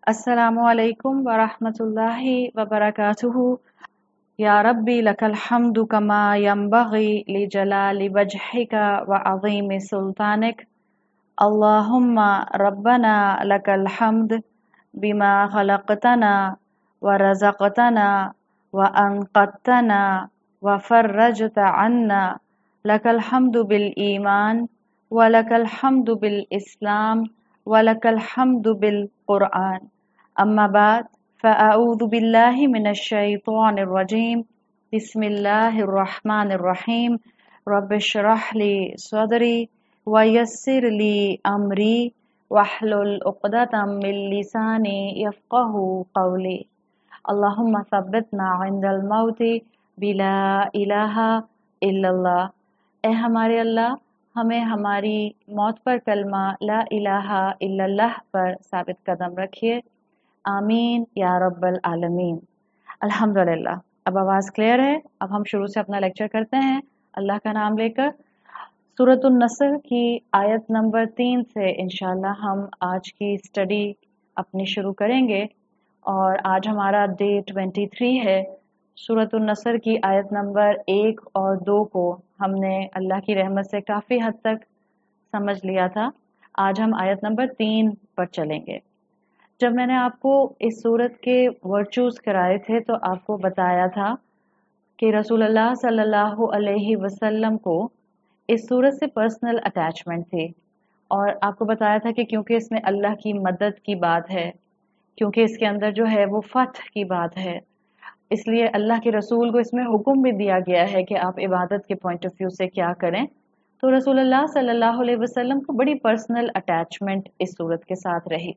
अस्सलामु अलैकुम वरहमतुल्लाहि वबरकातुहु। या रब्बी लकल हम्दु कमा यंबगी लिजलाली वजहिका व अज़ीमि सुल्तानिक। अल्लाहुम्मा रब्बना लकल हम्द बिमा खलक़तना व रज़क़तना व अनक़तना व फर्रजत अन्ना। लकल हम्दु बिल ईमान व लकल हम्दु बिल इस्लाम व लकल हम्दु बिल क़ुरआन। अम्मा बाद फ़अऊज़ु बिल्लाहि मिनश्शैतानिर रजीम। बिस्मिल्लाहिर रहमानिर रहीम। रब्बिश्रह ली सदरी व यस्सिर ली अमरी वहलुल उक़दतम मिन लिसानी यफ़क़हू क़ौली। अल्लाहुम्मा सब्बितना इंदल मौति बिला इलाहा इल्लल्लाह। ए हमारे अल्लाह, हमें हमारी मौत पर कलमा ला इलाहा इल्लल्लाह पर साबित कदम रखिए। आमीन या रब्बल आलमीन। अल्हम्दुलिल्लाह। अब आवाज़ क्लियर है। अब हम शुरू से अपना लेक्चर करते हैं अल्लाह का नाम लेकर। सूरतुन नस्र की आयत नंबर 3 से इंशाल्लाह हम आज की स्टडी अपनी शुरू करेंगे और आज हमारा डे 23 है। सूरतुन नस्र की आयत नंबर 1 और 2 को हमने अल्लाह की रहमत से काफ़ी हद तक समझ लिया था। आज हम आयत नंबर 3 पर चलेंगे। जब मैंने आपको इस सूरत के वर्चूज़ कराए थे तो आपको बताया था कि रसूलुल्लाह सल्लल्लाहु अलैहि वसल्लम को इस सूरत से पर्सनल अटैचमेंट थी और आपको बताया था कि क्योंकि इसमें अल्लाह की मदद की बात है, क्योंकि इसके अंदर जो है वो फतह की बात है, इसलिए अल्लाह के रसूल को इसमें हुक्म भी दिया गया है कि आप इबादत के पॉइंट ऑफ व्यू से क्या करें। तो रसूलुल्लाह सल्लल्लाहु अलैहि वसल्लम को बड़ी पर्सनल अटैचमेंट इस सूरत के साथ रही।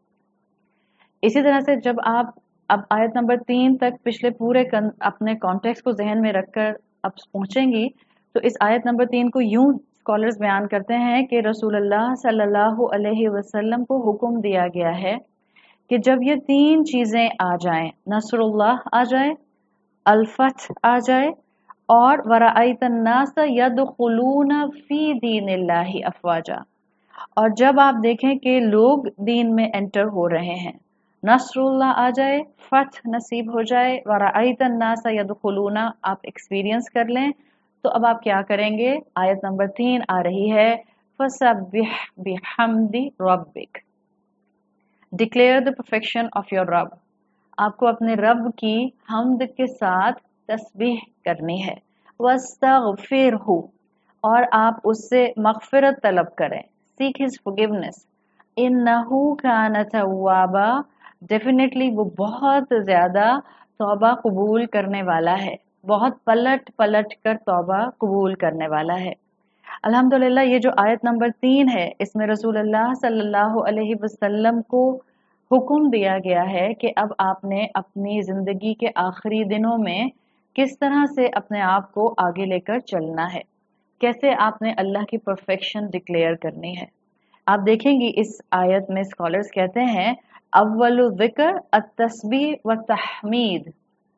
इसी तरह से जब आप अब आयत नंबर 3 तक पिछले पूरे अपने कॉन्टेक्स्ट को जहन में रखकर अब पहुंचेंगी तो इस आयत नंबर 3 को यूं स्कॉलर्स बयान करते हैं कि रसूलुल्लाह सल्लल्लाहु अलैहि वसल्लम को हुक्म दिया गया है कि जब ये 3 चीजें आ जाएं, नसरुल्लाह आ जाए, अल-फथ आ जाए और वराअयतन नास यदखुलूना फी दीनिल्लाहि अफवाजा, और जब आप देखें कि लोग दीन में एंटर हो रहे हैं, नसरुल्लाह आ जाए, फथ नसीब हो जाए, वराअयतन नास यदखुलूना आप एक्सपीरियंस कर लें, तो अब आप क्या करेंगे। आयत नंबर 3 आ रही है, फसब्बिह बिहम्दि रब्बिक, declare the perfection of your रब। आपको अपने रब की हम्द के साथ तस्बीह करनी है। वस्तगफिरहु, और आप उससे मगफिरत तलब करें, सीक हिज फॉरगिवनेस। इन्नहु कान तव्वाबा, डेफिनेटली वो बहुत ज्यादा तौबा कबूल करने वाला है, बहुत पलट पलट कर तौबा कबूल करने वाला है। अल्हम्दुलिल्लाह, ये जो आयत नंबर 3 है इसमें रसूलुल्लाह सल्लल्लाहु अलैहि वसल्लम को हुक्म दिया गया है कि अब आपने अपनी जिंदगी के आखिरी दिनों में किस तरह से अपने आप को आगे लेकर चलना है, कैसे आपने अल्लाह की परफेक्शन डिक्लेयर करनी है। आप देखेंगी इस आयत में स्कॉलर्स कहते हैं, अव्वलु ज़िक्र अत-तस्बीह व तहमीद।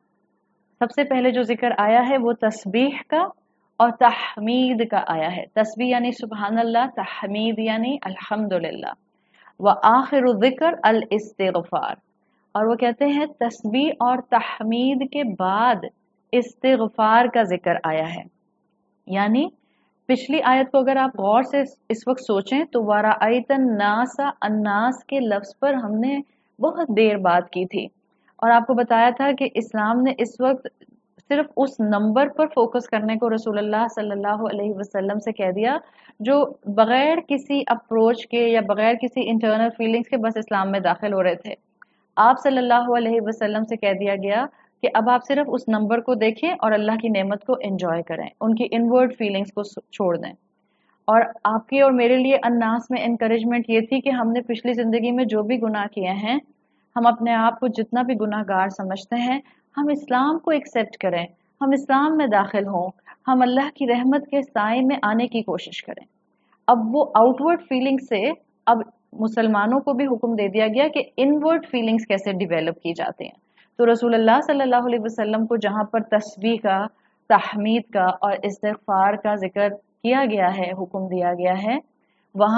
सबसे पहले जो जिक्र आया है वो तस्बीह का और तहमीद का आया है। तस्बीह यानी सुबहान अल्लाह, तहमीद यानी अल्हम्दुलिल्लाह। व आखिरु ज़िक्र अल इस्तिग़फ़ार, और वो कहते हैं तस्बीह और तहमीद के बाद इस्तिग़फ़ार का जिक्र आया है। यानी पिछली आयत को अगर आप गौर से इस वक्त सोचें तो वराअयतन नासा, अन्नास के लफ्ज पर हमने बहुत देर बात की थी और आपको बताया था कि इस्लाम ने इस वक्त सिर्फ उस नंबर पर फोकस करने को रसूलुल्लाह सल्लल्लाहु अलैहि वसल्लम से कह दिया जो बगैर किसी अप्रोच के या बगैर किसी इंटरनल फीलिंग्स के बस इस्लाम में दाखिल हो रहे थे। आप सल्लल्लाहु अलैहि वसल्लम से कह दिया गया कि अब आप सिर्फ उस नंबर को देखें और अल्लाह की नेमत को एंजॉय करें, उनकी इनवर्ड फीलिंग्स को छोड़ दें। और आपकी और मेरे लिए अन्नास में एनकरेजमेंट ये थी कि हमने पिछली जिंदगी में जो भी गुनाह किए हैं, हम अपने आप को जितना भी गुनाहगार समझते हैं, हम इस्लाम को एक्सेप्ट करें, हम इस्लाम में दाखिल हों, हम अल्लाह की रहमत के साए में आने की कोशिश करें। अब वो आउटवर्ड फीलिंग से अब मुसलमानों को भी हुक्म दे दिया गया कि इनवर्ड फीलिंग्स कैसे डिवेलप की जाती हैं। तो रसूलुल्लाह सल्लल्लाहु अलैहि वसल्लम को जहाँ पर तस्बीह का, तहमीद का और इस्तिग़फ़ार का जिक्र किया गया है, हुक्म दिया गया है, वहाँ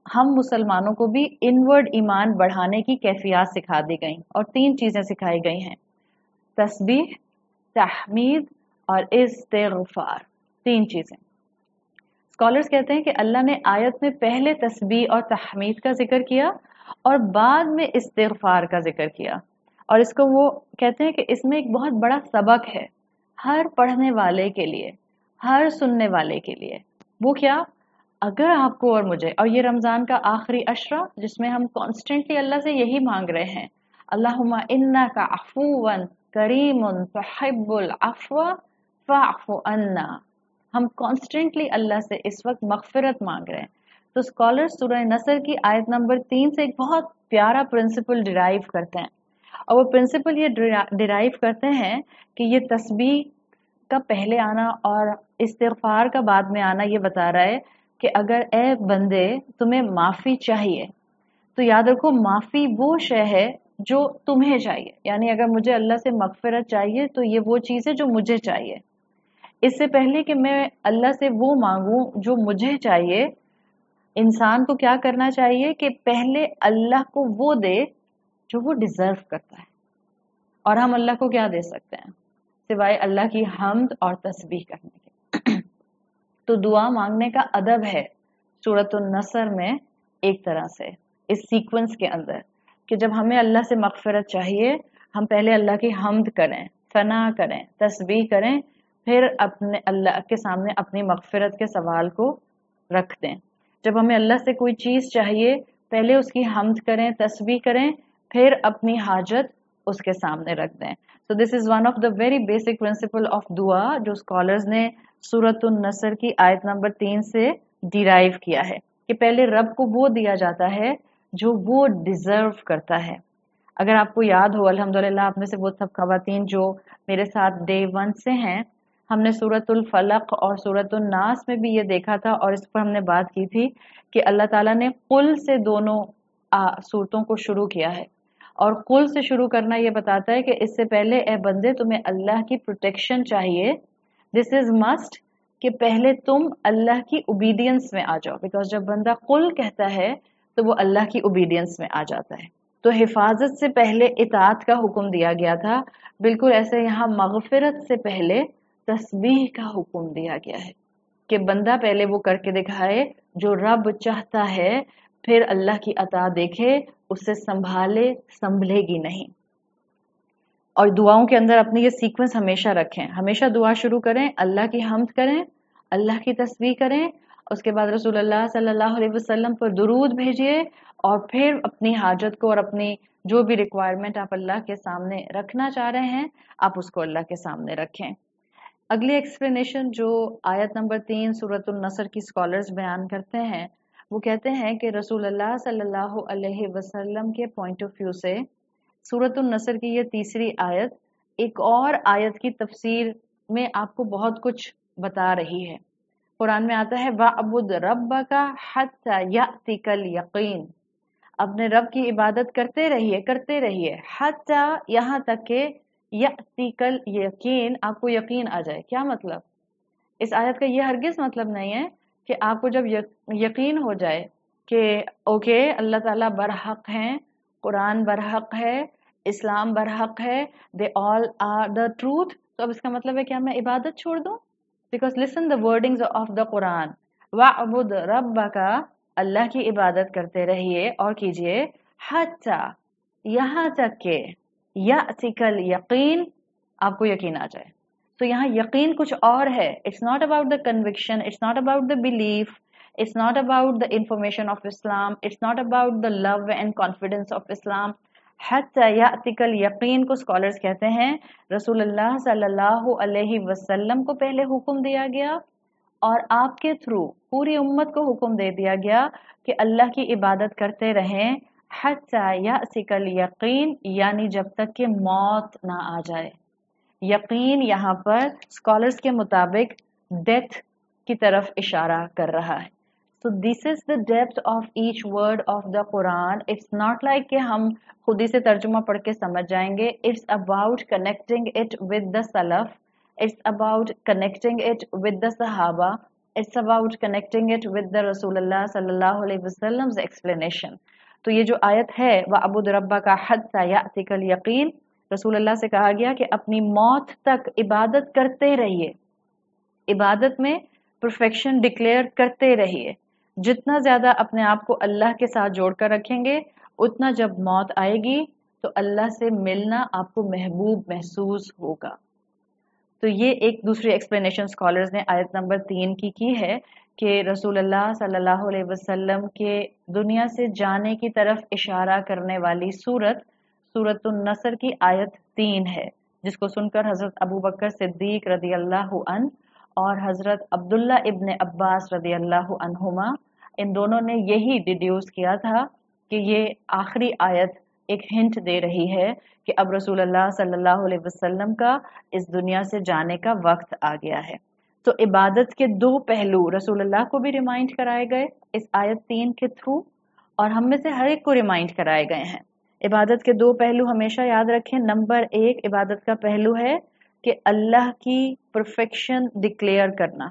ہم مسلمانوں کو بھی انورڈ ایمان بڑھانے کی کیفیات سکھا دی گئیں، اور 3 چیزیں سکھائی گئی ہیں: تسبیح، تحمید اور استغفار. 3 چیزیں. اسکالرز کہتے ہیں کہ اللہ نے آیت میں پہلے تسبیح اور تحمید کا ذکر کیا اور بعد میں استغفار کا ذکر کیا، اور اس کو وہ کہتے ہیں کہ اس میں ایک بہت بڑا سبق ہے ہر پڑھنے والے کے لیے، ہر سننے والے کے لیے. وہ کیا؟ اگر آپ کو اور مجھے، اور یہ رمضان کا آخری عشرہ جس میں ہم کانسٹنٹلی اللہ سے یہی مانگ رہے ہیں، اللہم انک عفو کریم تحب العفو فاعف عنا، ہم کانسٹنٹلی اللہ سے اس وقت مغفرت مانگ رہے ہیں. تو اسکالر سورہ نصر کی آیت نمبر 3 سے ایک بہت پیارا پرنسپل ڈرائیو کرتے ہیں، اور وہ پرنسپل یہ ڈرائیو کرتے ہیں کہ یہ تسبیح کا پہلے آنا اور استغفار کا بعد میں آنا یہ بتا رہا ہے کہ اگر اے بندے تمہیں معافی چاہیے تو یاد رکھو معافی وہ شے ہے جو تمہیں چاہیے، یعنی اگر مجھے اللہ سے مغفرت چاہیے تو یہ وہ چیز ہے جو مجھے چاہیے. اس سے پہلے کہ میں اللہ سے وہ مانگوں جو مجھے چاہیے، انسان کو کیا کرنا چاہیے کہ پہلے اللہ کو وہ دے جو وہ ڈیزرو کرتا ہے. اور ہم اللہ کو کیا دے سکتے ہیں سوائے اللہ کی حمد اور تسبیح کرنے کے؟ تو دعا مانگنے کا ادب ہے سورۃ النصر میں ایک طرح سے اس سیکوینس کے اندر کہ جب ہمیں اللہ سے مغفرت چاہیے ہم پہلے اللہ کی حمد کریں، ثنا کریں، تسبیح کریں، پھر اپنے اللہ کے سامنے اپنی مغفرت کے سوال کو رکھ دیں. جب ہمیں اللہ سے کوئی چیز چاہیے پہلے اس کی حمد کریں، تسبیح کریں، پھر اپنی حاجت اس کے سامنے رکھ دیں. So this is one of the very basic principle of دعا جو scholars نے سورۃ النصر کی آیت نمبر 3 سے ڈیرائیو کیا ہے کہ پہلے رب کو وہ دیا جاتا ہے جو وہ ڈیزرو کرتا ہے. اگر آپ کو یاد ہو، الحمدللہ آپ میں سے وہ سب خواتین جو میرے ساتھ ڈے 1 سے ہیں، ہم نے سورۃ الفلق اور سورۃ الناس میں بھی یہ دیکھا تھا اور اس پر ہم نے بات کی تھی کہ اللہ تعالیٰ نے قل سے دونوں صورتوں کو شروع کیا ہے، اور قل سے شروع کرنا یہ بتاتا ہے کہ اس سے پہلے اے بندے تمہیں اللہ کی پروٹیکشن چاہیے. دس از مسٹ کہ پہلے تم اللہ کی اوبیڈینس میں آ جاؤ، بیکاز جب بندہ قل کہتا ہے تو وہ اللہ کی اوبیڈینس میں آ جاتا ہے. تو حفاظت سے پہلے اطاعت کا حکم دیا گیا تھا، بالکل ایسے یہاں مغفرت سے پہلے تسبیح کا حکم دیا گیا ہے کہ بندہ پہلے وہ کر کے دکھائے جو رب چاہتا ہے، پھر اللہ کی عطا دیکھے، اس سے سنبھلے گی نہیں. اور دعاؤں کے اندر اپنی یہ سیکوینس ہمیشہ رکھیں، ہمیشہ دعا شروع کریں، اللہ کی حمد کریں، اللہ کی تسبیح کریں، اس کے بعد رسول اللہ صلی اللہ علیہ وسلم پر درود بھیجیے، اور پھر اپنی حاجت کو اور اپنی جو بھی ریکوائرمنٹ آپ اللہ کے سامنے رکھنا چاہ رہے ہیں آپ اس کو اللہ کے سامنے رکھیں. اگلی ایکسپلینیشن جو آیت نمبر 3 سورۃ النصر کی اسکالرز بیان کرتے ہیں، وہ کہتے ہیں کہ رسول اللہ صلی اللہ علیہ وسلم کے پوائنٹ آف ویو سے سورۃ النصر کی یہ تیسری آیت ایک اور آیت کی تفسیر میں آپ کو بہت کچھ بتا رہی ہے. قرآن میں آتا ہے وَعْبُدْ رَبَّكَ حَتَّى يَأْتِكَ الْيَقِينُ، اپنے رب کی عبادت کرتے رہیے حتی یہاں تک کہ یأتیک الیقین، آپ کو یقین آ جائے. کیا مطلب؟ اس آیت کا یہ ہرگز مطلب نہیں ہے کہ آپ کو جب یقین ہو جائے کہ اوکے اللہ تعالیٰ برحق ہیں، قرآن برحق ہے، اسلام برحق ہے، they all are the truth، تو اب اس کا مطلب ہے کہ میں عبادت چھوڑ دوں؟ Because listen the wordings of the Quran. وَعْبُدْ رَبَّكَ، اللہ کی عبادت کرتے رہیے اور کیجئے، حَتَّى یہاں تک کہ یَأْتِكَ الْيَقِین، آپ کو یقین آ جائے. تو یہاں یقین کچھ اور ہے. It's not about the conviction, it's not about the belief, it's not about the information of Islam, it's not about the love and confidence of Islam. حَتَّى يَأْتِكَ الْيَقِین کو اسکالرز کہتے ہیں رسول اللہ صلی اللہ علیہ وسلم کو پہلے حکم دیا گیا اور آپ کے تھرو پوری امت کو حکم دے دیا گیا کہ اللہ کی عبادت کرتے رہیں حَتَّى يَأْتِكَ الْيَقِین، یعنی جب تک کہ موت نہ آ جائے. یقین یہاں پر اسکالرز کے مطابق ڈیتھ کی طرف اشارہ کر رہا ہے. So this is the depth of each word of the Quran. It's not like کہ ہم خود ہی سے ترجمہ پڑھ کے سمجھ جائیں گے. It's about connecting it with the Salaf. It's about connecting it with the Sahaba. It's about connecting it with the Rasulullah sallallahu alaihi wasallam's explanation. तो ये जो आयत है वअबुद रब्बका हत्ता यातिकल यकीन, रसूलुल्लाह से कहा गया कि अपनी मौत तक इबादत करते रहिए, इबादत में परफेक्शन डिक्लेयर करते रहिए। जितना ज्यादा अपने आप को अल्लाह के साथ जोड़कर रखेंगे, उतना जब मौत आएगी तो अल्लाह से मिलना आपको महबूब महसूस होगा। तो ये एक दूसरी एक्सप्लेनेशन स्कॉलर्स ने आयत नंबर 3 की है कि रसूलुल्लाह सल्लल्लाहु अलैहि वसल्लम के दुनिया से जाने की तरफ इशारा करने वाली सूरतुन नसर की आयत 3 है, जिसको सुनकर हजरत अबू बकर सिद्दीक रदी अल्लाह अन और हजरत अब्दुल्ला इब्न अब्बास रदी अल्लाह अन्हुमा, इन दोनों ने यही डिड्यूस किया था कि ये आखिरी आयत एक हिंट दे रही है कि अब रसूलुल्लाह सल्लल्लाहु अलैहि वसल्लम का इस दुनिया से जाने का वक्त आ गया है। तो इबादत के दो पहलू रसूलुल्लाह को भी रिमाइंड कराए गए इस आयत 3 के थ्रू, और हम में से हर एक को रिमाइंड कराए गए हैं। इबादत के दो पहलू हमेशा याद रखें। नंबर 1 इबादत का पहलू है कि अल्लाह की परफेक्शन डिक्लेयर करना,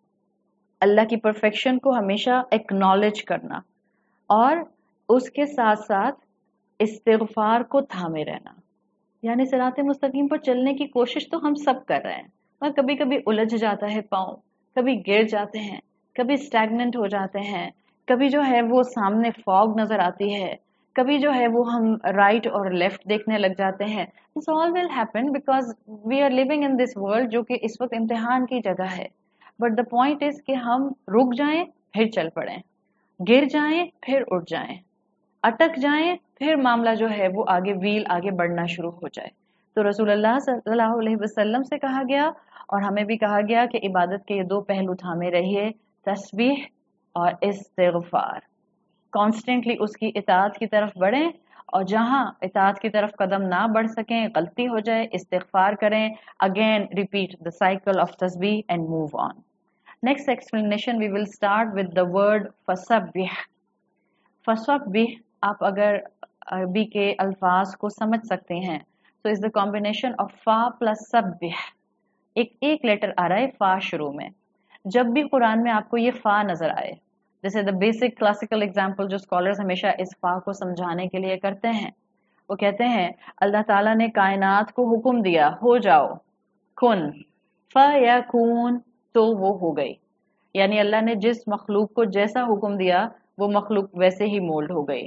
अल्लाह की परफेक्शन को हमेशा एक्नॉलेज करना, और उसके साथ साथ इस्तिगफार को थामे रहना। यानी सिराते मुस्तकीम पर चलने की कोशिश तो हम सब कर रहे हैं, पर कभी कभी उलझ जाता है पाँव, कभी गिर जाते हैं, कभी स्टैग्नेंट हो जाते हैं, कभी जो है वो सामने फॉग नजर आती है, कभी जो है वो हम राइट और लेफ्ट देखने लग जाते हैं। This all will happen because we are living in this world, जो कि इस वक्त इम्तिहान की जगह है। बट द पॉइंट इज कि हम रुक जाएं फिर चल पड़ें, गिर जाएं फिर उठ जाएं, अटक जाएं, फिर मामला जो है वो आगे व्हील आगे बढ़ना शुरू हो जाए। तो रसूलुल्लाह सल्लल्लाहु अलैहि वसल्लम से कहा गया और हमें भी कहा गया कि इबादत के ये दो पहलू थामे रहिए, तस्बीह और इस्तिगफार। कॉन्स्टेंटली उसकी इताअत की तरफ बढ़ें, और जहां इताअत की तरफ कदम ना बढ़ सकें, गलती हो जाए, इस्तिगफार करें, again repeat the cycle of तस्बीह and move on. Next explanation we will start with the word फसब्बिह। फसब्बिह आप अगर अरबी के अल्फाज को समझ सकते हैं तो इज द कॉम्बिनेशन ऑफ फा प्लस सब्बिह। एक लेटर आ रहा है फा शुरू में। जब भी कुरान में आपको ये फा नजर आए, जैसे द बेसिक क्लासिकल एग्जाम्पल जो स्कॉलर्स हमेशा इस फा को समझाने के लिए करते हैं, वो कहते हैं अल्लाह ताला ने कायनात को हुक्म दिया हो जाओ, कुन फयकून, तो वो हो गई। यानी अल्लाह ने जिस मखलूक को जैसा हुक्म दिया वो मखलूक वैसे ही मोल्ड हो गई।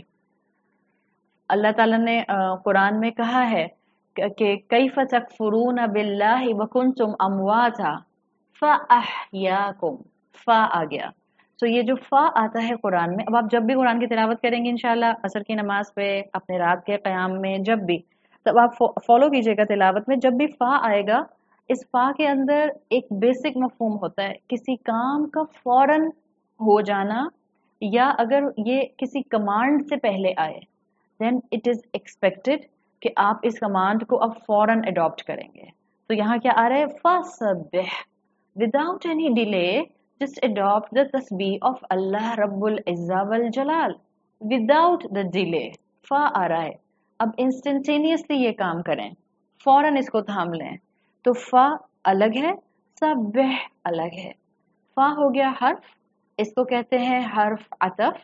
अल्लाह ताला ने कुरान में कहा है कि कैफ तकफुरून बिल्लाहि व कुंतुम अमवाता फअहयाकुम, फा आ गया। तो ये जो फा आता है कुरान में, अब आप जब भी कुरान की तिलावत करेंगे इंशाल्लाह असर की नमाज पे, अपने रात के क़याम में, जब भी, तब आप फॉलो कीजिएगा तिलावत में। जब भी फा आएगा, इस फा के अंदर एक बेसिक मफहूम होता है किसी काम का फौरन हो जाना, या अगर ये किसी कमांड से पहले आए देन इट इज एक्सपेक्टेड कि आप इस कमांड को अब फौरन अडॉप्ट करेंगे। तो यहाँ क्या आ रहा है, फसब्बिह, without any delay just adopt the तस्बीह ऑफ अल्लाह रब्बुल इज्जा वल जलाल, विदाउट द डिले। फा आ रहा है, अब इंस्टेंटेनियसली ये काम करें, फौरन इसको थाम लें। तो फा अलग है, सब्बिह अलग है। फा हो गया हर्फ, इसको कहते हैं हर्फ अतफ,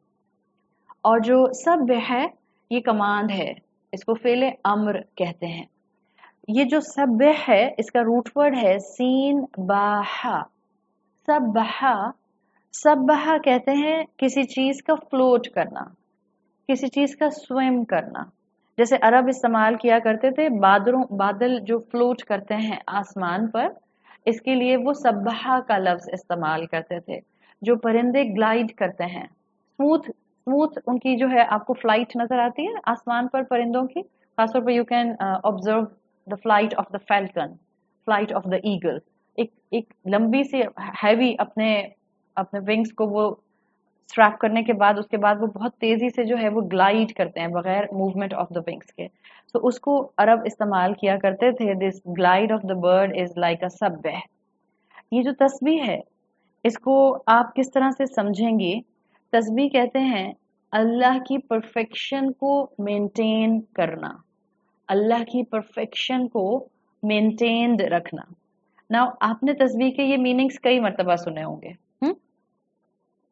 और जो सब्बिह है ये कमांड है, इसको फेले अम्र कहते हैं। ये जो सब्बिह है इसका रूट वर्ड है सीन बाहा। सब्बहा, सब्बहा कहते हैं किसी चीज का फ्लोट करना, किसी चीज का स्विम करना। जैसे अरब इस्तेमाल किया करते थे बादल जो फ्लोट करते हैं आसमान पर, इसके लिए वो सब्बहा का लफ्ज इस्तेमाल करते थे। जो परिंदे ग्लाइड करते हैं, स्मूथ स्मूथ उनकी जो है आपको फ्लाइट नजर आती है आसमान पर परिंदों की, खासतौर पर you can observe the flight of the falcon, flight of the eagle. एक लंबी सी हैवी अपने अपने विंग्स को वो स्ट्रैप करने के बाद उसके बाद वो बहुत तेजी से जो है वो ग्लाइड करते हैं बगैर मूवमेंट ऑफ द विंग्स के। तो उसको अरब इस्तेमाल किया करते थे, this glide of the bird is like a सब्बिह। ये जो तस्बीह है इसको आप किस तरह से समझेंगे, तस्बीह कहते हैं अल्लाह की परफेक्शन को मेंटेन करना, अल्लाह की परफेक्शन को मेंटेन्ड रखना। नाउ आपने तस्बीह के ये मीनिंग्स कई मर्तबा सुने होंगे,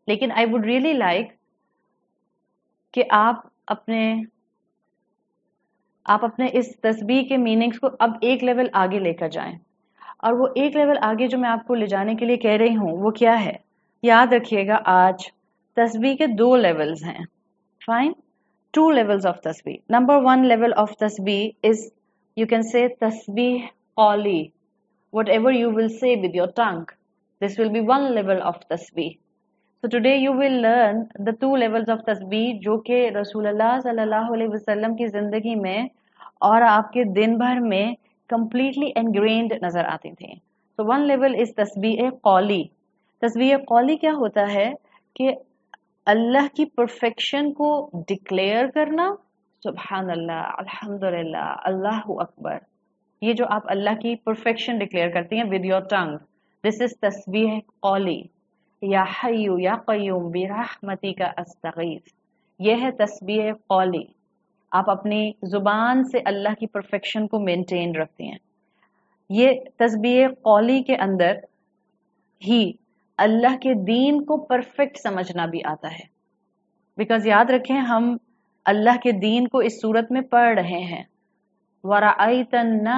لیکن آئی وڈ ریئلی لائک کہ آپ اپنے اس تسبیح کے میننگز کو اب ایک لیول آگے لے کر جائیں. اور وہ ایک لیول آگے جو میں آپ کو لے جانے کے لیے کہہ رہی ہوں وہ کیا ہے؟ یاد رکھیے گا آج تسبیح کے 2 لیولز ہیں. Fine, 2 levels of tasbih. Number 1 level of tasbih is, you can say, tasbih qali. Whatever you will say with your tongue, this will be 1 level of tasbih. So today you will learn the 2 levels of tasbih جو کہ رسول اللہ صلی اللہ علیہ وسلم کی زندگی میں اور آپ کے دن بھر میں completely ingrained نظر آتی تھیں. So 1 level is tasbih qali. tasbih qali کیا ہوتا ہے کہ اللہ کی پرفیکشن کو ڈکلیئر کرنا. سبحان اللہ، الحمدللہ، اللہ اکبر، یہ جو آپ اللہ کی پرفیکشن ڈکلیئر کرتی ہیں ود یور ٹنگ، دس از تسبیح قولی. یا حی یا قیوم برحمتک استغیث، یہ ہے تسبیح قولی. آپ اپنی زبان سے اللہ کی پرفیکشن کو مینٹین رکھتی ہیں. یہ تسبیح قولی کے اندر ہی اللہ کے دین کو پرفیکٹ سمجھنا بھی آتا ہے. بیکاز یاد رکھیں ہم اللہ کے دین کو اس صورت میں پڑھ رہے ہیں. وَرَأَيْتَ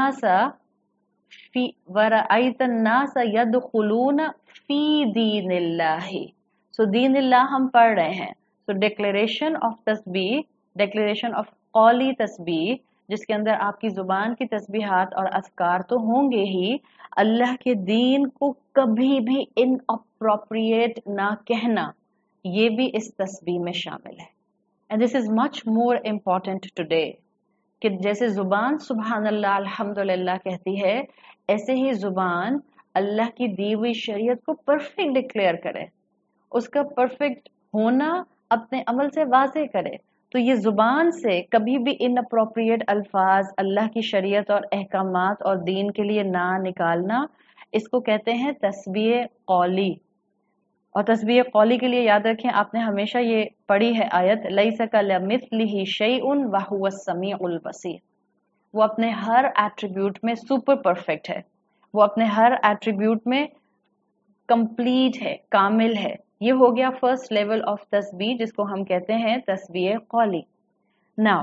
النَّاسَ يَدْخُلُونَ فِي دِينِ اللَّهِ. سو دین اللہ ہم پڑھ رہے ہیں. سو ڈیکلیریشن آف تسبیح، ڈیکلیریشن آف قولی تسبیح، جس کے اندر آپ کی زبان کی تسبیحات اور اذکار تو ہوں گے ہی، اللہ کے دین کو کبھی بھی ان اپروپریٹ نہ کہنا، یہ بھی اس تسبیح میں شامل ہے. And this is much more important today کہ جیسے زبان سبحان اللہ الحمدللہ کہتی ہے، ایسے ہی زبان اللہ کی دی ہوئی شریعت کو پرفیکٹ ڈکلیئر کرے، اس کا پرفیکٹ ہونا اپنے عمل سے واضح کرے. تو یہ زبان سے کبھی بھی ان اپروپریٹ الفاظ اللہ کی شریعت اور احکامات اور دین کے لیے نہ نکالنا، اس کو کہتے ہیں تسبیح قولی. اور تسبیح قولی کے لیے یاد رکھیں، آپ نے ہمیشہ یہ پڑھی ہے آیت لیس کمثلہ شیء وہو السمیع البصیر. وہ اپنے ہر ایٹریبیوٹ میں سپر پرفیکٹ ہے، وہ اپنے ہر ایٹریبیوٹ میں کمپلیٹ ہے، کامل ہے. یہ ہو گیا فرسٹ لیول آف تسبیح جس کو ہم کہتے ہیں تسبیح قولی. ناؤ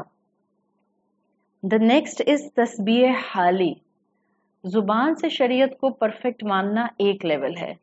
the next is تسبیح حالی. زبان سے شریعت کو پرفیکٹ ماننا ایک لیول ہے،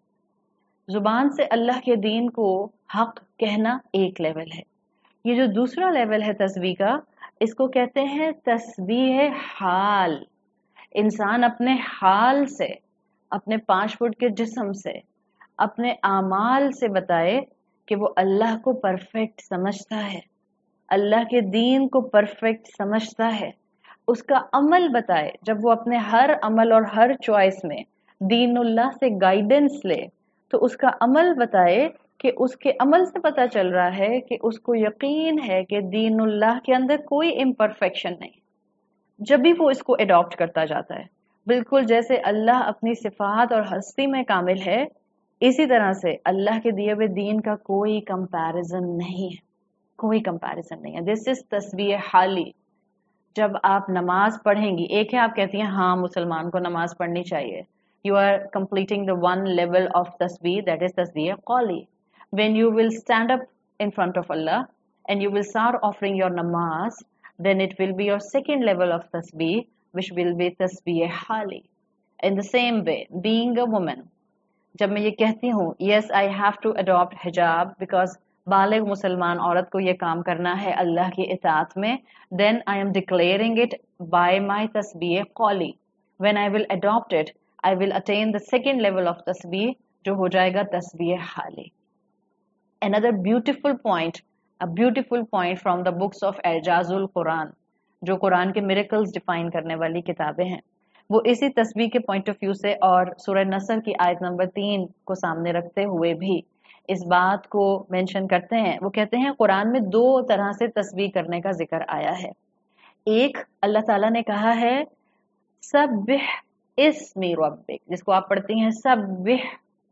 زبان سے اللہ کے دین کو حق کہنا ایک لیول ہے. یہ جو دوسرا لیول ہے تسبیح کا، اس کو کہتے ہیں تسبیح حال. انسان اپنے حال سے، اپنے 5 فٹ کے جسم سے، اپنے اعمال سے بتائے کہ وہ اللہ کو پرفیکٹ سمجھتا ہے، اللہ کے دین کو پرفیکٹ سمجھتا ہے. اس کا عمل بتائے، جب وہ اپنے ہر عمل اور ہر چوائس میں دین اللہ سے گائیڈنس لے تو اس کا عمل بتائے کہ اس کے عمل سے پتہ چل رہا ہے کہ اس کو یقین ہے کہ دین اللہ کے اندر کوئی امپرفیکشن نہیں. جب بھی وہ اس کو اڈاپٹ کرتا جاتا ہے، بالکل جیسے اللہ اپنی صفات اور ہستی میں کامل ہے، اسی طرح سے اللہ کے دیے ہوئے دین کا کوئی کمپیریزن نہیں ہے، کوئی کمپیریزن نہیں ہے. دس از تسبیح حالی. جب آپ نماز پڑھیں گی، ایک ہے آپ کہتی ہیں ہاں مسلمان کو نماز پڑھنی چاہیے، you are completing the 1 level of tasbih, that is tasbih qawli. When you will stand up in front of Allah and you will start offering your namaz, then it will be your 2nd level of tasbih, which will be tasbih hali. In the same way, being a woman, جب میں یہ کہتی ہوں yes I have to adopt hijab because بالغ مسلمان عورت کو یہ کام کرنا ہے اللہ کی اطاعت میں, then I am declaring it by my tasbih qawli. When I will adopt it, I will attain the 2nd level of tasbih, جو ہو جائے گا تسبیح حالی. Another beautiful point, a beautiful point from the books of I'jaz al-Quran, جو قرآن کے miracles define کرنے والی کتابیں ہیں, وہ اسی تسبیح کے پوائنٹ آف ویو سے اور سورہ نصر کی آیت نمبر 3 کو سامنے رکھتے ہوئے بھی اس بات کو مینشن کرتے ہیں. وہ کہتے ہیں قرآن میں 2 طرح سے تسبیح کرنے کا ذکر آیا ہے. ایک اللہ تعالیٰ نے کہا ہے سبح اسمی ربک, جس کو آپ پڑھتی ہیں سبح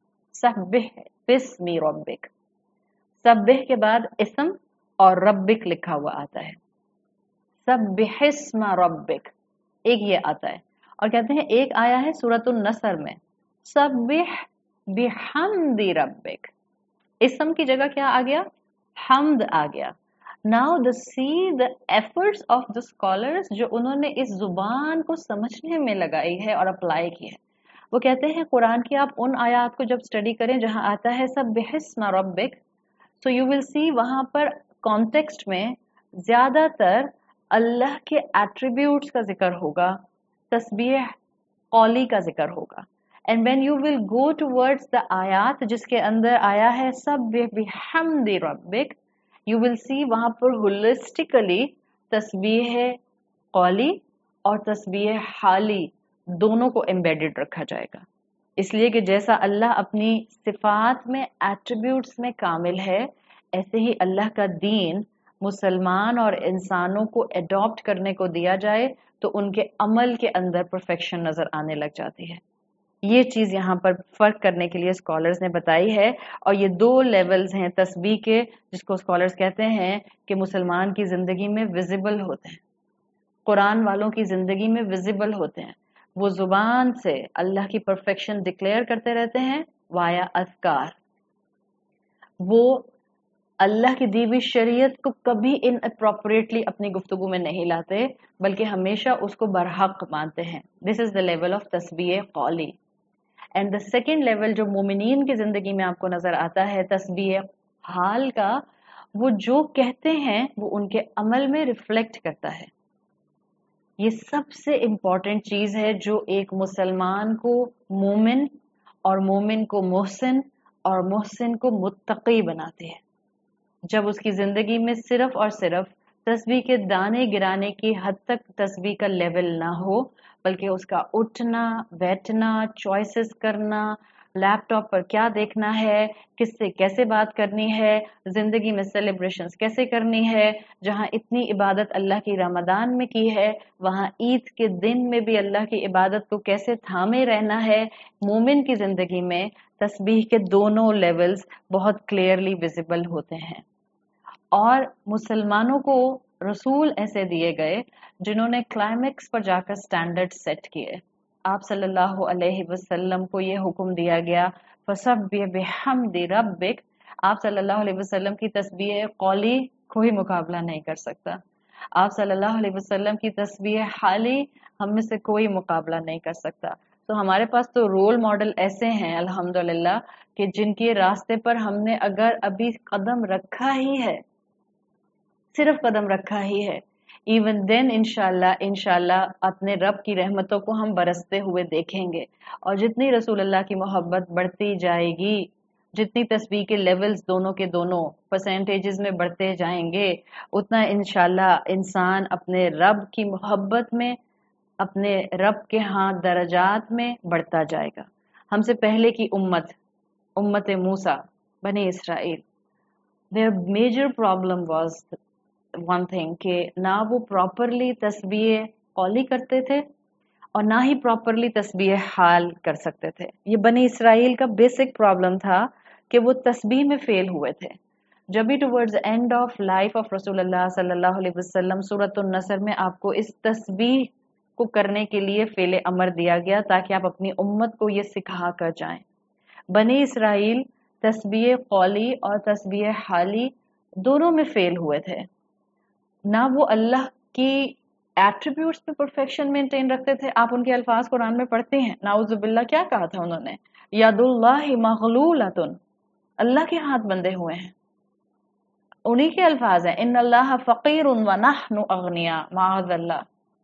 بسمی ربک. سبح کے بعد اسم اور ربک لکھا ہوا آتا ہے, سبح اسم ربک ایک یہ آتا ہے. اور کہتے ہیں ایک آیا ہے سورۃ النصر میں سبح بحمد ربک. اسم کی جگہ کیا آ گیا؟ حمد آ گیا. Now the efforts of the scholars جو انہوں نے اس زبان کو سمجھنے میں لگائی ہے اور اپلائی کی ہے. وہ کہتے ہیں قرآن کی آپ ان آیات کو جب اسٹڈی کریں جہاں آتا ہے سبح اسم ربک، so you will see وہاں پر کانٹیکسٹ میں زیادہ تر اللہ کے ایٹریبیوٹس کا ذکر ہوگا، تسبیح قولی کا ذکر ہوگا. And when you will go towards the آیات جس کے اندر آیا ہے سبح بحمد ربک، you will see وہاں پر holistically تسبیح قولی اور تسبیح حالی دونوں کو embedded رکھا جائے گا. اس لیے کہ جیسا اللہ اپنی صفات میں ایٹریبیوٹس میں کامل ہے، ایسے ہی اللہ کا دین مسلمان اور انسانوں کو اڈاپٹ کرنے کو دیا جائے تو ان کے عمل کے اندر پرفیکشن نظر آنے لگ جاتی ہے. یہ چیز یہاں پر فرق کرنے کے لیے اسکالرز نے بتائی ہے. اور یہ 2 لیولز ہیں تسبیح کے جس کو اسکالرز کہتے ہیں کہ مسلمان کی زندگی میں ویزیبل ہوتے ہیں، قرآن والوں کی زندگی میں ویزیبل ہوتے ہیں. وہ زبان سے اللہ کی پرفیکشن ڈکلیئر کرتے رہتے ہیں وایا اذکار. وہ اللہ کی دی ہوئی شریعت کو کبھی ان اپروپریٹلی اپنی گفتگو میں نہیں لاتے بلکہ ہمیشہ اس کو برحق مانتے ہیں. دس از دا لیول آف تسبیح قولی. اینڈ دا سیکنڈ لیول جو مومنین کی زندگی میں آپ کو نظر آتا ہے تسبیح حال کا، وہ جو کہتے ہیں وہ ان کے عمل میں ریفلیکٹ کرتا ہے. یہ سب سے امپورٹنٹ چیز ہے جو ایک مسلمان کو مومن اور مومن کو محسن اور محسن کو متقی بناتے ہیں. جب اس کی زندگی میں صرف اور صرف تسبیح کے دانے گرانے کی حد تک تسبیح کا لیول نہ ہو بلکہ اس کا اٹھنا بیٹھنا، چوائسز کرنا، لیپ ٹاپ پر کیا دیکھنا ہے، کس سے کیسے بات کرنی ہے، زندگی میں سیلیبریشنز کیسے کرنی ہے. جہاں اتنی عبادت اللہ کی رمضان میں کی ہے وہاں عید کے دن میں بھی اللہ کی عبادت کو کیسے تھامے رہنا ہے. مومن کی زندگی میں تسبیح کے دونوں لیولز بہت کلیئرلی ویزیبل ہوتے ہیں. اور مسلمانوں کو رسول ایسے دیے گئے جنہوں نے کلائمیکس پر جا کر سٹینڈرڈ سیٹ کیے. آپ صلی اللہ علیہ وسلم کو یہ حکم دیا گیا فَسَبِّحْ بِحَمْدِ رَبِّكَ. آپ صلی اللہ علیہ وسلم کی تسبیح قولی کوئی مقابلہ نہیں کر سکتا. آپ صلی اللہ علیہ وسلم کی تسبیح حالی ہم میں سے کوئی مقابلہ نہیں کر سکتا. تو ہمارے پاس تو رول ماڈل ایسے ہیں الحمدللہ کہ جن کے راستے پر ہم نے اگر ابھی قدم رکھا ہی ہے، صرف قدم رکھا ہی ہے، ایون دین انشاءاللہ اپنے رب کی رحمتوں کو ہم برستے ہوئے دیکھیں گے. اور جتنی رسول اللہ کی محبت بڑھتی جائے گی، جتنی تسبیح کے لیولز دونوں کے دونوں پرسنٹیجز میں بڑھتے جائیں گے، اتنا انشاءاللہ انسان اپنے رب کی محبت میں، اپنے رب کے ہاں درجات میں بڑھتا جائے گا. ہم سے پہلے کی امت موسیٰ بنی اسرائیل، their major problem was one thing کہ نہ وہ پراپرلی تسبیح قولی کرتے تھے اور نہ ہی پراپرلی تسبیح حال کر سکتے تھے. یہ بنی اسرائیل کا بیسک پرابلم تھا کہ وہ تسبیح میں فیل ہوئے تھے. جب بھی towards end of life of رسول اللہ صلی اللہ علیہ وسلم سورۃ النصر میں آپ کو اس تسبیح کو کرنے کے لیے فعل امر دیا گیا تاکہ آپ اپنی امت کو یہ سکھا کر جائیں. بنی اسرائیل تسبیح قولی اور تسبیح حالی دونوں میں فیل ہوئے تھے. نہ وہ اللہ کی ایٹریبیوٹس پہ پرفیکشن مینٹین رکھتے تھے. آپ ان کے الفاظ قرآن میں پڑھتے ہیں، نعوذ باللہ کیا کہا تھا انہوں نے، ید اللہ مغلولۃ، اللہ کے ہاتھ بندھے ہوئے ہیں. انہی کے الفاظ ہیں ان اللہ فقیر ونحن اغنیاء معاذ اللہ،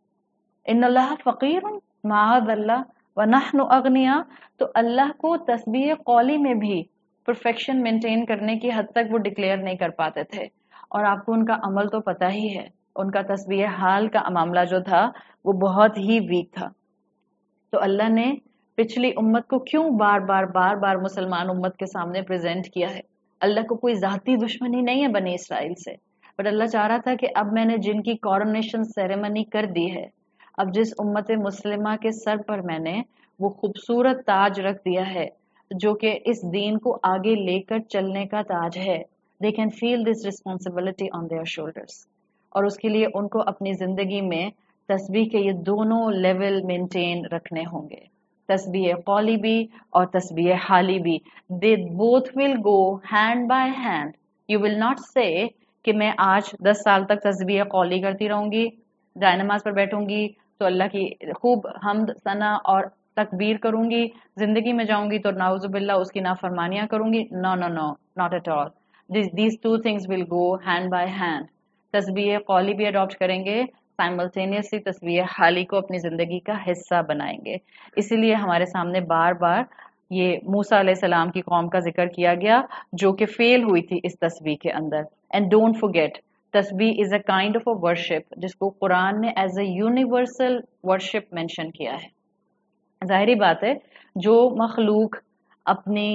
ان اللہ فقیر معاذ اللہ ونحن اغنیاء. تو اللہ کو تسبیح قولی میں بھی پرفیکشن مینٹین کرنے کی حد تک وہ ڈکلیئر نہیں کر پاتے تھے. اور آپ کو ان کا عمل تو پتہ ہی ہے، ان کا تسبیح حال کا معاملہ جو تھا وہ بہت ہی ویک تھا. تو اللہ نے پچھلی امت کو کیوں بار بار مسلمان امت کے سامنے پریزنٹ کیا ہے. اللہ کو کوئی ذاتی دشمنی نہیں ہے بنی اسرائیل سے، بٹ اللہ چاہ رہا تھا کہ اب میں نے جن کی کورونیشن سیریمنی کر دی ہے، اب جس امت مسلمہ کے سر پر میں نے وہ خوبصورت تاج رکھ دیا ہے جو کہ اس دین کو آگے لے کر چلنے کا تاج ہے، they can feel this responsibility on their shoulders. اور اس کے لیے ان کو اپنی زندگی میں تسبیح کے یہ دونوں لیول مینٹین رکھنے ہوں گے. तस्बीह कौली भी और तस्बीह हाली भी, they both will go hand by hand. You will not say कि मैं आज 10 साल तक तस्बीह कौली करती रहूंगी, जाय नमाज पर बैठूंगी तो अल्लाह की खूब हमद सना और तकबीर करूंगी, जिंदगी में जाऊंगी तो नाउजुबिल्ला उसकी नाफरमानियां करूंगी। No no no, not at all. These two things will go hand by hand. तस्बीह कौली भी अडॉप्ट करेंगे, साइमल्टेनियसली तस्बीह हाली को अपनी जिंदगी का हिस्सा बनाएंगे। इसीलिए हमारे सामने बार बार ये मूसा अलैहिस्सलाम की कौम का जिक्र किया गया जो कि फेल हुई थी इस तस्बीह के अंदर। एंड डोंट फॉरगेट, तस्बीह is a kind of a worship जिसको कुरान ने as a universal worship mention किया है। जाहिरी बात है, जो मखलूक अपनी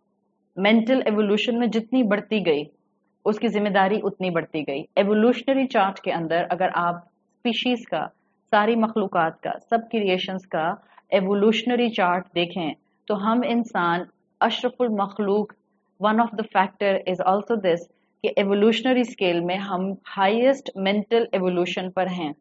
मेंटल एवोल्यूशन में जितनी बढ़ती गई उसकी जिम्मेदारी उतनी बढ़ती गई। एवोल्यूशनरी चार्ट के अंदर अगर आप स्पीशीज का, सारी मखलूकात का, सब क्रिएशंस का एवोल्यूशनरी चार्ट देखें तो हम इंसान अशरफुल मखलूक, one of the factor is also this कि एवोल्यूशनरी स्केल में हम हाईएस्ट मेंटल एवोल्यूशन पर हैं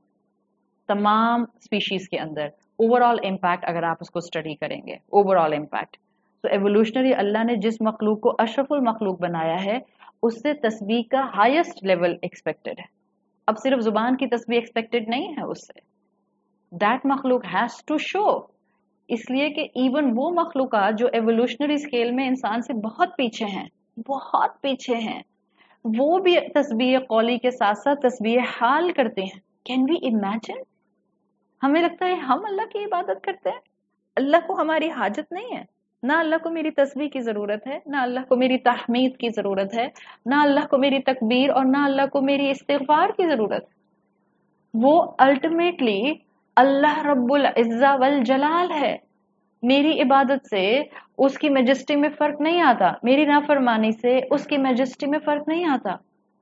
तमाम स्पीशीज के अंदर। ओवरऑल इम्पैक्ट अगर आप उसको स्टडी करेंगे, ओवरऑल इम्पैक्ट, तो एवोल्यूशनरी अल्लाह ने जिस मखलूक को अशरफुल मखलूक बनाया है उससे तस्बीह का हाईएस्ट लेवल एक्सपेक्टेड है। अब सिर्फ जुबान की तस्बीह एक्सपेक्टेड नहीं है उससे, दैट मखलूक हैज टू शो। इसलिए कि इवन वो मखलूकात जो एवोल्यूशनरी स्केल में इंसान से बहुत पीछे हैं, बहुत पीछे हैं, वो भी तस्बीह कौली के साथ साथ तस्बीह हाल करते हैं। Can we imagine? हमें लगता है हम अल्लाह की इबादत करते हैं, अल्लाह को हमारी हाजत नहीं है, ना अल्लाह को मेरी तस्बीह की जरूरत है, ना अल्लाह को मेरी तहमीद की जरूरत है, ना अल्लाह को मेरी तकबीर और ना अल्लाह को मेरी इस्तिगफार की जरूरत है। वो अल्टीमेटली अल्लाह रब्बुल इज्जा वल जलाल है। मेरी इबादत से उसकी मैजेस्टी में फर्क नहीं आता, मेरी नाफरमानी से उसकी मैजेस्टी में फर्क नहीं आता।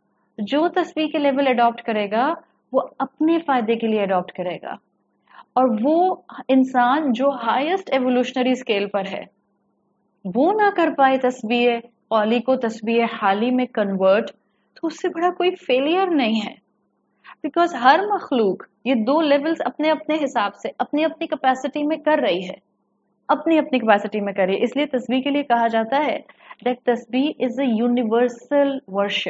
जो तस्बीह के लेवल अडॉप्ट करेगा वो अपने फायदे के लिए अडॉप्ट करेगा, और वो इंसान जो हाईएस्ट एवोल्यूशनरी स्केल पर है वो ना कर पाए तस्बीह कौली को तस्बीह हाली में कन्वर्ट, तो उससे बड़ा कोई फेलियर नहीं है। बिकॉज हर मखलूक ये दो लेवल्स अपने अपने हिसाब से अपनी अपनी कैपेसिटी में कर रही है, अपनी अपनी कैपेसिटी में कर रही है। इसलिए तस्बीह के लिए कहा जाता है दैट तस्बीह इज अ यूनिवर्सल वर्शिप,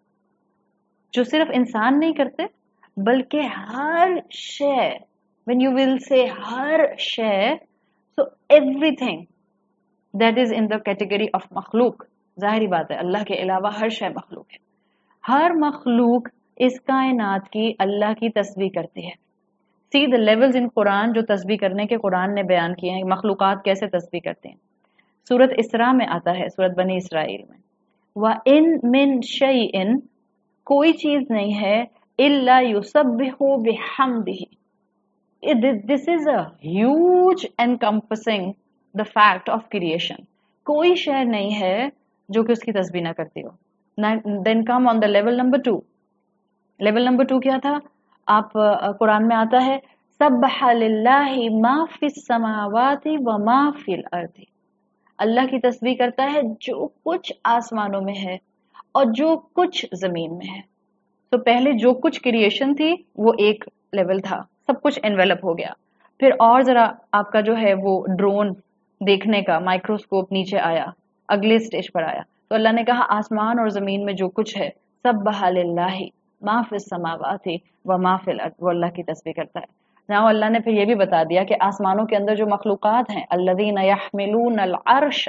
जो सिर्फ इंसान नहीं करते बल्कि हर शय, when you will say हर शय, so everything that is in the category of मखलूक, जाहिर बात है अल्लाह के अलावा हर शय मखलूक है। हर मखलूक इस कायनात की अल्लाह की तस्बीह करती है। See the levels in Quran जो तस्बीह करने के कुरान ने बयान किए हैं, मखलूकात कैसे तस्बीह करते हैं। सूरत इसरा में आता है, सूरत बनी इसराइल में, व इन मिन शैइन, कोई चीज नहीं है, इल्ला युसब्बिहु बिहम्दिही। This is a huge encompassing the fact of creation. कोई शय नहीं है जो कि उसकी तस्बीह ना करती हो। Then come on the level number 2. Level number 2 क्या था? आप कुरान में आता है सब्बह लिल्लाहि मा फिस समावाति व मा फिल अर्दी। अल्लाह की तस्बीह करता है जो कुछ आसमानों में है और जो कुछ जमीन में है। तो पहले जो कुछ क्रिएशन थी वो एक लेवल था, सब कुछ एनवेलप हो गया। फिर और जरा आपका जो है वो ड्रोन देखने का माइक्रोस्कोप नीचे आया, अगले स्टेज पर आया, तो अल्लाह ने कहा आसमान और जमीन में जो कुछ है सब्बह लिल्लाहि मा फिस समावाति व मा फिल अर्द, वो अल्लाह की तस्बीह करता है। जहाँ अल्लाह ने फिर ये भी बता दिया कि आसमानों के अंदर जो मखलूकात हैं, अल्लज़ीना यहमिलूनल अर्श,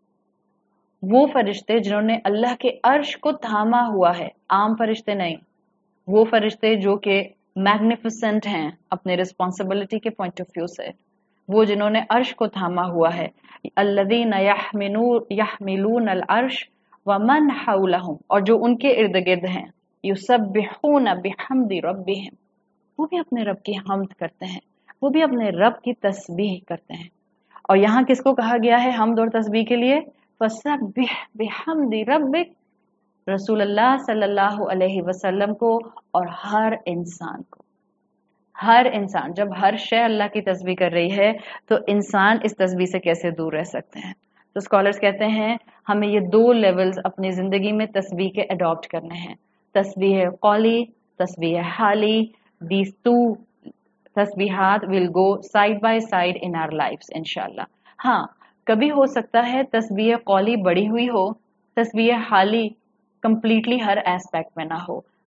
वो फरिश्ते जिन्होंने अल्लाह के अर्श को थामा हुआ है, आम फरिश्ते नहीं, वो फरिश्ते जो कि मैग्निफिसेंट हैं अपने रिस्पॉन्सिबिलिटी के पॉइंट ऑफ व्यू से, वो जिन्होंने अर्श को थामा हुआ है। अल्लज़ीना यहमिलूनल अर्श व मन हौलहुम, और जो उनके इर्द गिर्द हैं, युसब्बिहूना बिहम्दि रब्बिहिम, वो भी अपने रब की हम्द करते हैं, वो भी अपने रब की तस्बीह करते हैं। और यहाँ किसको कहा गया है हम्द और तस्बीह के लिए? फसब्बिह बिहम्दि रब्बिक, रसूलुल्लाह सल्लल्लाहु अलैहि वसल्लम को और हर इंसान को। हर इंसान, जब हर शय अल्लाह की तस्बीह कर रही है तो इंसान इस तस्बीह से कैसे दूर रह सकते हैं? तो स्कॉलर्स कहते हैं हमें ये दो लेवल्स अपनी जिंदगी में तस्बीह के अडॉप्ट करने हैं, तस्बीह कौली, तस्बीह हाली। दीज टू تسبیحات will go side by side in our lives انشاءاللہ. ہاں کبھی ہو سکتا ہے تسبیح قولی بڑی ہوئی ہو، تسبیح حالی کمپلیٹلی ہر ایسپیکٹ میں نہ ہو.